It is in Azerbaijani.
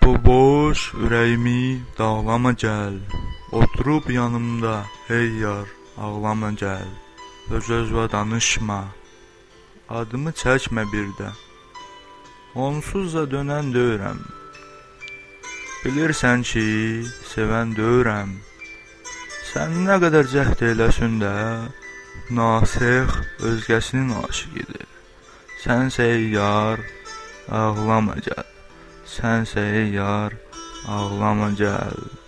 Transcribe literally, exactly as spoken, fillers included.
Bu boş ürəyimi dağlama gəl, oturub yanımda hey yar ağlama gəl. Öz-özünə danışma, adımı çəkmə birdə, onsuz da dönən deyirəm. Bilirsən ki, sevən deyirəm. Sən nə qədər cəhd eləsin də, nasih özgəsinin aşiqidir. Sənsə ey yar, ağlama gəl. Sənsə ey yar, ağlama gəl.